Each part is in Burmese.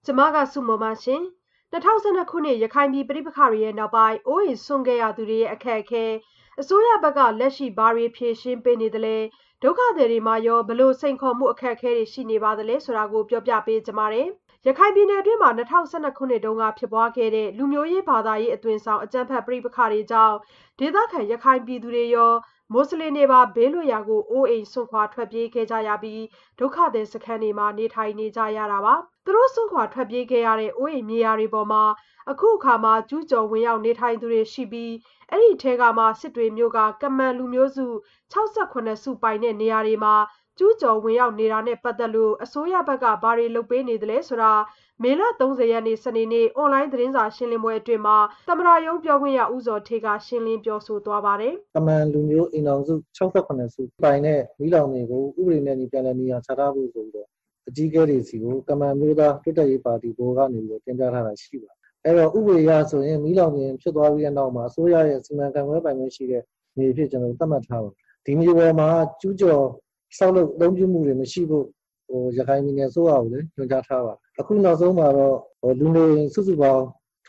ကျမကစုမော်ပါရှင်2012ခုနှစ်ရခိုင်ပြည်ပဋိပက္ခတွေရဲ့နောက်ပိုင်းအိုးအိမ်စွန့်ခဲ့ရသူတွေရဲ့အခက်အခဲအစိုးရဘက်ကလက်ရှိဘာတွေဖြေရှင်းပေးနေသလဲဒုက္ခသည်တွေမှာရောဘလို့စိန်ခေါ်မှုအခက်အခဲတွေရှိနေပါသလဲဆိုတာကိုပြောပြပေးကြပါမယ်ရခိုင်ပြည်နယ်အတွင်းမှာ2012ခုနှစ်တုန်းကဖြစ်ပွားခဲ့တဲ့လူမျိုးရေးဘာသာရေးအသွင်ဆောင်အကြမ်းဖက်ပဋိပက္ခတွေကြောင့်ဒေသခံရခိုင်ပြည်သူတွေရောမွတ်စလင်တွေပါဘေးလွတ်ရာကိုအိုးအိမ်စွန့်ခွာထွက်ပြေးခဲ့ကြရပြီးဒုက္ခသည်စခန်းတွေမှာနေထိုင်နေကြရတာပါသူတို့စွန့်ခွာထွက်ပြေးခဲ့ရတဲ့အိုးအိမ်မြေယာတွေပေါ်မှာအခုအခါမှာကျူးကျော်ဝင်ရောက်နေထိုင်သူတွေရှိပြီးအဲ့ဒီထဲကမှစစ်တွေမျိုးကကမန်လူမျိုးစု68စုပိုင်တဲ့နေရာတွေမှာကျူးကျော်ဝင်ရောက်နေတာနဲ့ပတ်သက်လို့အစိုးရဘက်ကဘာတွေလုပ်ပေးနေသလဲဆိုတာမေလ30ရက်နေ့စနေနေ့အွန်လိုင်းသတင်းစာရှင်းလင်းပွဲအတွင်းမှာသမ္မတရုံးပြောခွင့်ရဦးဇော်ဌေးကရှင်းလင်းပြောဆိုသွားပါတယ်။ကမန်လူမျိုးအိမ်တော်စု68စုပိုင်တဲ့မိလောင်တွေကိုဥပဒေနဲ့ပြန်လည်နေရာချထားဖို့ဆိုပြီးတော့အကြီးအကဲတွေစီကိုကမန်မျိုးသားတွတ်တက်ရေးပါတီဘောကနေပြီးတော့တင်ပြထားတာရှိပါတယ်။အဲ့တော့ဥပဒေအရဆိုရင်မိလောင်ပြင်ဖြစ်သွားပြီးတဲ့နောက်မှာအစိုးရရဲ့စီမံခန့်ခွဲပိုင်ခွင့်ရှိတဲ့နေဖြစ်ကျွန်တော်သတ်မှတ်ထားပါတယ်။ဒီမျိုးပေါ်မှာကျူးကျော်ဆောက်လုပ်အသုံးပြုမှုတွေမရှိဖို့ရခိုင်ပြည်နယ်ဆိုအောင်လည်းညွှန်ကြားထားပါအခုနောက်ဆုံးမှာတော့လူနေစုစုပေါင်း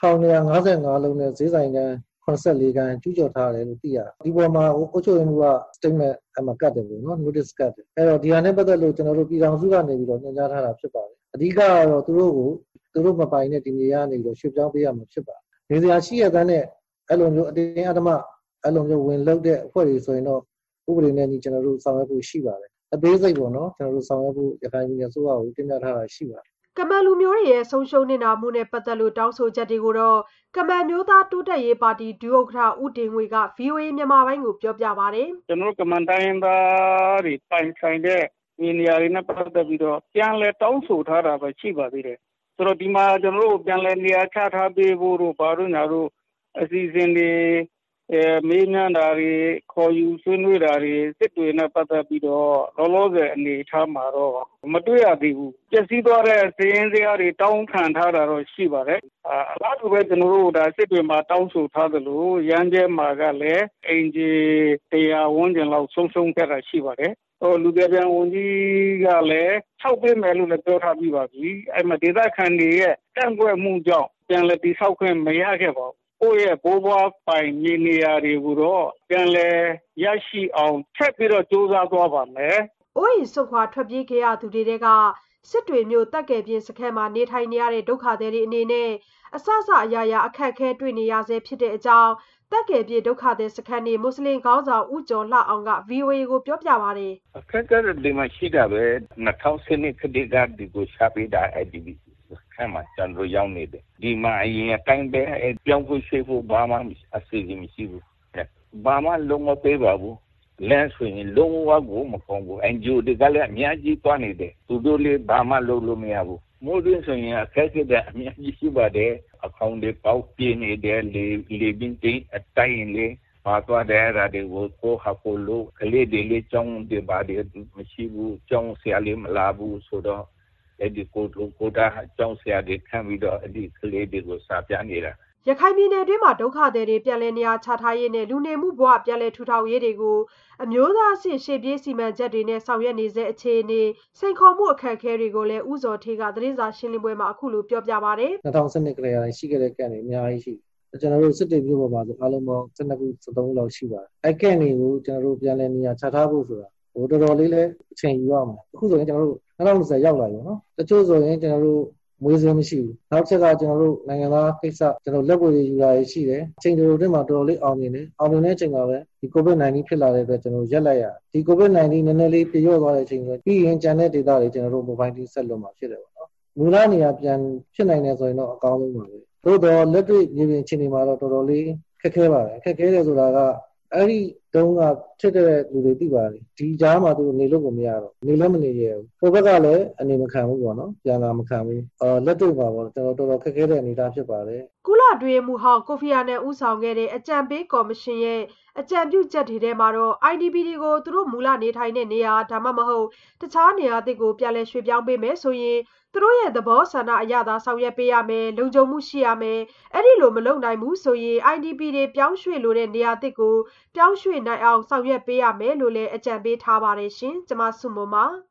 1255လုံးနဲ့ဈေးဆိုင်က84ခန်းကျူးကျော်ထားတယ်လို့သိရတယ်ဒီပေါ်မှာအုပ်ချုပ်ရေးမှူးက statement အမှကတ်တယ်ပေါ့နော် notice ကတ်တယ်အဲ့တော့ဒီဟာနဲ့ပတ်သက်လို့ကျွန်တော်တို့ပြည်ထောင်စုကနေပြီးတော့ညွှန်ကြားထားတာဖြစ်ပါတယ်အဓိကကတော့သူတို့မပိုင်တဲ့ဒီနေရာကနေပြီးတော့ရွှေ့ပြောင်းပေးရမှာဖြစ်ပါတယ်နေစရာရှိရတဲ့နဲ့အဲ့လိုမျိုးအတင်းအဓမ္မအဲ့လိုမျိုးဝင်လုပ်တဲ့အဖွဲ့တွေဆိုရင်တော့ဥပဒေနဲ့ညီကျွန်တော်တို့ဆောင်ရွက်ဖို့ရှိပါတယ်အသေးစိတ်ပေါ့နော်ကျွန်တော်တို့ဆောင်ရွက်ဖို့ရခိုင်ပြည်နယ်ဆိုအောင်တင်ပြထားတာရှိပါတယ်ကမန်လူမျိုးတွေရဲ့ဆုံးရှုံးနေတာမှုနဲ့ပတ်သက်လို့တောင်းဆိုချက်တွေကိုတော့ကမန်မျိုးသားတိုးတက်ရေးပါတီဒုဥက္ကဋ္ဌဦးတင်ငွေက VOA မြန်မာပိုင်းကိုပြောပြပါတယ်ကျွန်တော်ကမန်တိုင်းသားတွေပိုင်ဆိုင်တဲ့နေရာတွေနဲ့ပတ်သက်ပြီးတော့ပြန်လဲတောင်းဆိုထားတာပဲရှိပါသေးတယ်ဆိုတော့ဒီမှာကျွန်တော်တို့ပြန်လဲနေရာချထားပေးဖို့တို့ဘာလို့ညာတို့အစီအစဉ်တွေမေးမြန်းတာတွေခေါ်ယူဆွေးနွေးတာတွေစစ်တွေနဲ့ပတ်သက်ပြီးတော့လောလောဆယ်အနေထားမှာတော့မတွေ့ရသေးဘူးပြည့်စည်သွားတဲ့စီးရင်စရာတွေတောင်းခံထားတာတော့ရှိပါတယ်အလားတူပဲကျွန်တော်တို့ဒါစစ်တွေမှာတောင်းဆိုထားသလိုရန်ကျဲမှာကလည်းအင်ဂျီတရားဝန်းကျင်လောက်ဆုံးခဲ့တာရှိပါတယ်လူပြပြန်ဝန်ကြီးကလည်း၆ပေးမယ်လို့လည်းပြောထားပြီးပါပြီအဲ့မှာဒေသခံတွေရဲ့တန့်ကွက်မှုကြောင့်ပြန်လည်းတိဆောက်ခွင့်မရခဲ့ပါဘူးကိုယ့်ရဲ့ဘိုးဘွားပိုင်မြေနေရာတွေကိုတော့ပြန်လဲရရှိအောင်ဆက်ပြီးတော့စူးစမ်းသွားပါမယ်။အိုးအိမ်စွန့်ခွာထွက်ပြေးခဲ့ရသူတွေကစစ်တွေမျိုးတက်ကယ်ပြင်စခန်းမှာနေထိုင်နေရတဲ့ဒုက္ခသည်တွေအနေနဲ့အစအရာရာအခက်အခဲတွေ့နေရဆဲဖြစ်တဲ့အကြောင်းတက်ကယ်ပြင်ဒုက္ခသည်စခန်းနေမွတ်စလင်ခေါင်းဆောင်ဦးကျော်လှအောင်က VOA ကိုပြောပြပါတယ်။အခက်အခဲတွေမှရှိတာပဲ2010ခတိကဒီကိုရှာပေးတာ IDPခံမှာကျွန်တော်ရောက်နေတယ်ဒီမှာအရင်အတိုင်းပဲပြောင်းဖို့ရှိဖို့ဘာမှအစီအစဉ်မရှိဘူးဘာမှလုံးမပေးပါဘူးလမ်းဆိုရင်လုံးဝကိုမကောင်းဘူး NGO တွေကလည်းအများကြီးသွားနေတယ်သူတို့လည်းဘာမှလုပ်လို့မရဘူးမိုးတွင်းဆိုရင်အခက်အခဲတဲ့အများကြီးရှိပါတယ်အကောင့်တွေပေါက်ပြင်းနေတယ်လေပင်တိအတိုင်းလေးပါသွားတဲ့ရာတွေကိုကိုဟာကိုလို့ကလေးတွေလေးကြောင်းတွေပါတယ်မရှိဘူးကြောင်းဆရာလေးမလာဘူးဆိုတော့အဲ့ဒီကိုတာကြောင်းဆရာတွေခံပြီးတော့အဲ့ဒီကလေးတွေကိုစာပြနေတာရခိုင်ပြည်နယ်အတွင်းမှာဒုက္ခသည်တွေပြန်လည်နေရာချထားရေးနဲ့လူနေမှုဘဝပြန်လည်ထူထောင်ရေးတွေကိုအမျိုးသားအဆင့်ရှေ့ပြေးစီမံချက်တွေနဲ့ဆောင်ရွက်နေစေအခြေအနေစိန်ခေါ်မှုအခက်အခဲတွေကိုလည်းဦးဇော်ဌေးကသတင်းစာရှင်းလင်းပွဲမှာအခုလိုပြောပြပါတယ် 2012ကလေးရရှိခဲ့တဲ့ကန့်တွေအများကြီးရှိကျွန်တော်တို့စစ်တေမျိုးပေါ်မှာဆိုအားလုံးပေါင်း12ခု13လောက်ရှိပါတယ်အဲ့ကန့်တွေကိုကျွန်တော်တို့ပြန်လည်နေရာချထားဖို့ဆိုတာတော်တော်လေးလည်းအချိန်ယူရမှာအခုဆိုရင်ကျွန်တော်တို့2020ရောက်လာပြီနော်တချို့ဆိုရင်ကျွန်တော်တို့မွေးစင်းမရှိဘူးနောက်ချက်ကကျွန်တော်တို့နိုင်ငံသားကိစ္စကျွန်တော်လက်ဝယ်ယူတာရှိတယ်အချိန်တွေမှာတော်တော်လေးအောင်မြင်တဲ့အချိန်မှာပဲဒီ COVID-19 ဖြစ်လာတဲ့အတွက်ကျွန်တော်ရက်လိုက်ရဒီ COVID-19 နည်းနည်းလေးပြည့်ရော့သွားတဲ့အချိန်ဆိုပြီးရင်ကျန်တဲ့ဒေသတွေကျွန်တော်တို့ mobile ဆက်လွတ်မှာဖြစ်တယ်ပေါ့နော်မူလနေရာပြန်ဖြစ်နိုင်တယ်ဆိုရင်တော့အကောင်းဆုံးပါပဲသို့တော့လက်တွေ့မြေပြင်အခြေအနေမှာတော့တော်တော်လေးခက်ခဲပါတယ်ခက်ခဲတယ်ဆိုတာကအဲ့ဒီတုန်းကဖြစ်တဲ့လူတွေသိပါတယ်ဒီကြားမှာသူနေလို့ကိုမရတော့နေလည်းမနေရဘူးဟိုဘက်ကလည်းအနေမခံဘူးပေါ့နော်ပြန်လာမခံဘူးလက်တွေ့ပါပေါ့ကျွန်တော်တော်ခက်ခဲတဲ့အနေအထားဖြစ်ပါတယ်ကုလအတွင်းမူဟောင်းကိုဖီအာနန်ဦးဆောင်ခဲ့တဲ့အကြံပေးကော်မရှင်ရဲ့အကြံပြုချက်တွေထဲမှာတော့ IDP တွေကိုသူတို့မူလနေထိုင်တဲ့နေရာဒါမှမဟုတ်တခြားနေရာတစ်ကိုပြန်လည်ရွှေ့ပြောင်းပေးမယ်ဆိုရင်သူတို့ရဲ့သဘောဆန္ဒအရသာဆောင်ရွက်ပေးရမယ်လုံခြုံမှုရှိရမယ်အဲ့ဒီလိုမလုပ်နိုင်ဘူးဆိုရင် IDP တွေပြောင်းရွှေ့လိုတဲ့နေရာတစ်ကိုပြောင်းရွှေ့နိုင်အောင်ဆောင်ရွက်ပေးရမယ်လို့လည်းအကြံပေးထားပါတယ်ရှင်ကျွန်မဆုမွန်ပါ